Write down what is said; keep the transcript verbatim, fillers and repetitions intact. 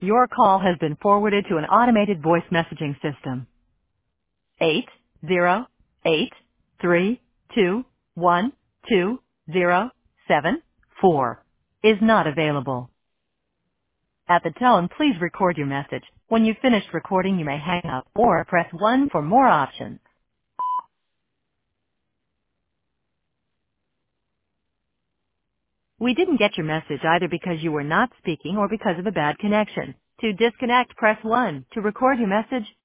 Your call has been forwarded to an automated voice messaging system. Eight zero eight three two one two zero seven four is not available. At the tone, please record your message. When you've finished recording, you may hang up or press one for more options. We didn't get your message either because you were not speaking or because of a bad connection. To disconnect, press one. To record your message,